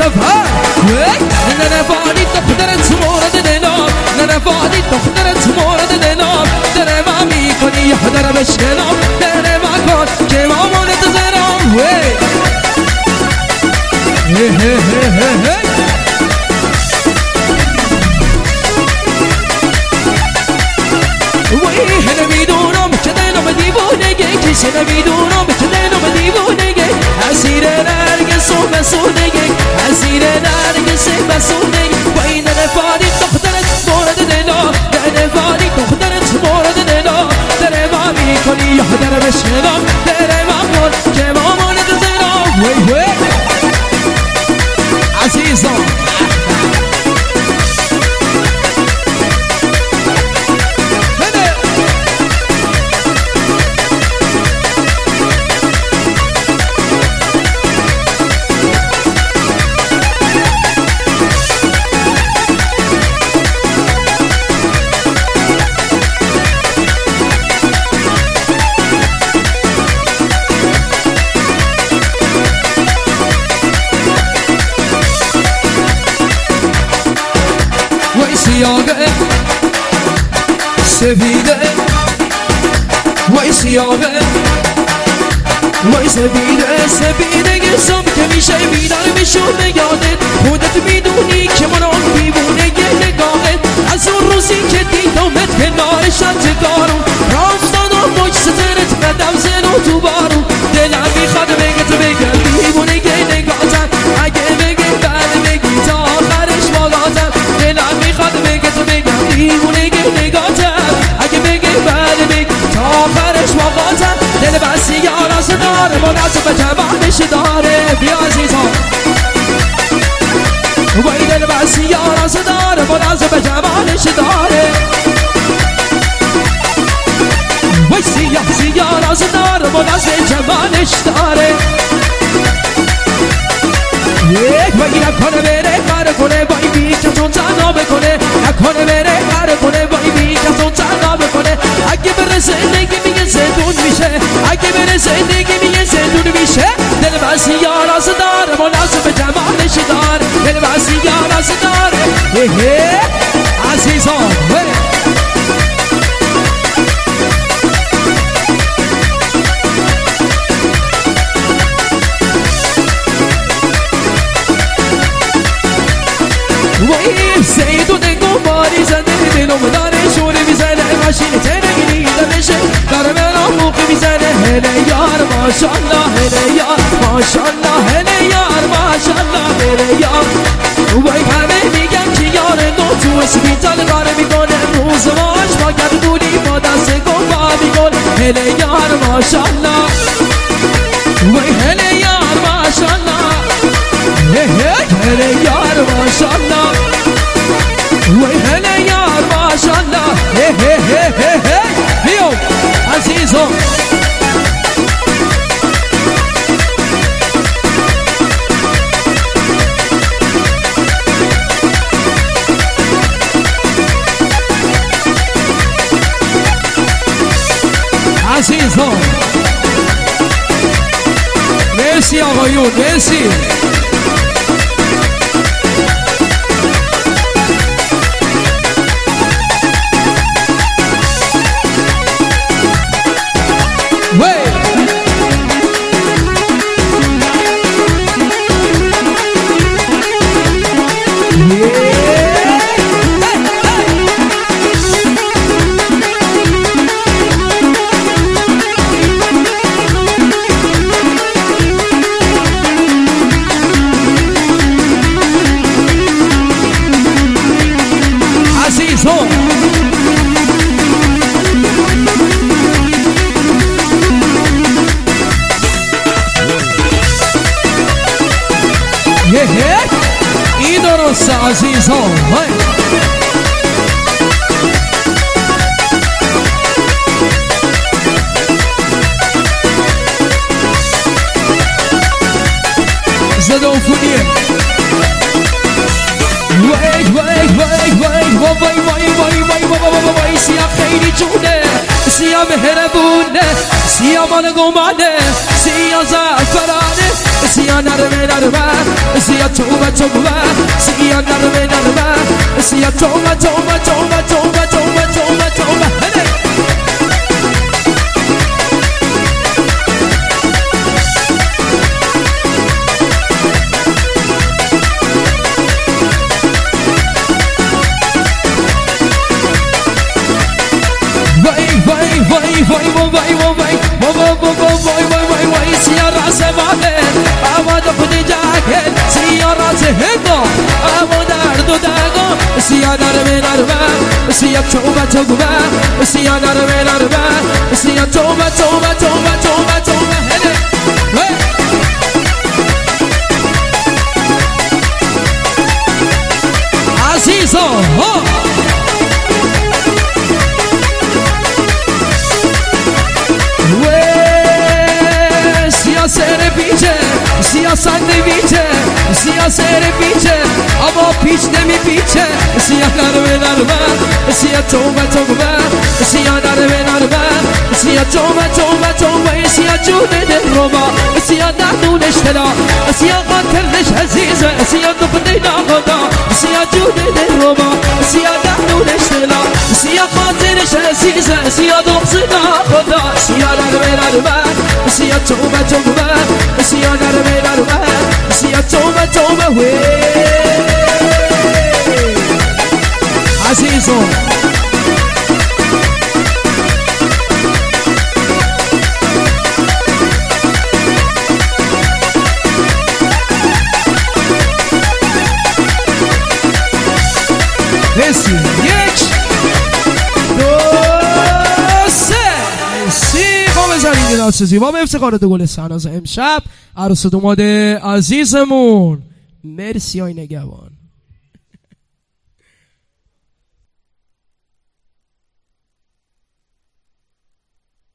ها نرفانی دخترت مورد دلم نرفانی دخترت مورد دلم در ما میکنی یه در بشنم در ما کن که ما منتظرم وی نمیدونم که دلم دیوونگه کسی نمیدونم که دلم دیوونگه اسیر نرگس و مسونگه اسیر نرگس و مسونگه وی نرفانی دخترت مورد دلم نرفانی دخترت مورد دلم در ما میکنی یه در بشنم در ما کن که ما منتظرم وی عزیزم سیاهه سفیده وای سیاهه وای سفیده سفیده گسم که میشه بیدار میشونه یادت خودت میدونی که من آن دیوونه یه نگاهت از اون روزی که دیدمت کنار شجگارو راستانم مج سترت بدم زنو تو بارو دلم میخواد بگت بگم دیوونه یه نگاهتن اگه بگی بله بگی تا آخرش واقعتن دلم میخواد بگت بگم دیوونه یه نگاهتن اگه بگی بله بگی تا آخرش واقعتن دل بسی یاراز داره مناسب جوانش داره بیا عزیزان وی دل بسی یاراز داره مناسب جوانش داره وی سیاه یاراز داره مناسب جوانش داره وی نکنه بره کار کنه وی بی کتون تنها بکنه نکنه بره کار کنه وی بی کتون تنها بکنه اگه بره زندگی میگه زندون میشه اگه بره زندگی میگه زندون میشه دل بسی یاراز داره مناسب جمالش داره دل بسی یاراز داره عزیزان وی سیدون گماری زنده دلم داره شوره میزنه ماشین تنگی دمشه داره منو موقع میزنه هله یار ماشالله هله یار ماشالله هله یار ماشالله هله یار وی همه میگن که یار نو تو اسپیتال کار میکنه روز ماش با گردونی با دست گفا میکنه هله یار ماشالله وی هله یار ماشالله هله یار ماشالله وی هله یار ماشالله بیو عزیزم عزیزم مرسی آقایون مرسی این درست عزیزان زده و فونیه وای وای وای وای وای وای وای وای وای سیاه خیلی جونه سیاه مهربونه سیاه مال گمانه سیاه زعفرانه سیا نرمه نرمه سیا توبه توبه سیا نرمه نرمه سیا توبه توبه توبه توبه توبه توبه توبه وای سیارات ماله آواز خودی جاکل سیارات هنگو آواز درد و داغو سیا نرمه نرمه سیا توبه توبه سیا نرمه نرمه سیا توبه توبه توبه توبه توبه هله عزیزو ها سیاست نمیچه سیاست پیچه اما پیچ نمیپیچه سیا نرمه نرمه سیا توبه توبه سیا نرمه نرمه سیا توبه توبه توبه سیا جونه دلربا سیا دهنونش تلا سیا قاتلش عزیزه سیا دفنه ناخدا سیا جونه دلربا سیا دهنونش تلا سیا قاتلش عزیزه سیا دفنه ناخدا سیا نرمه نرمه سیا توبه توبه سیا نرمه نرمه سیا توبه توبه وی عزیزو بسی یک دو سه سیقا بزنید این دست زیبا به افتخارات گلستان از امشب عروس دوماد عزیزمون مرسی های نگهبان.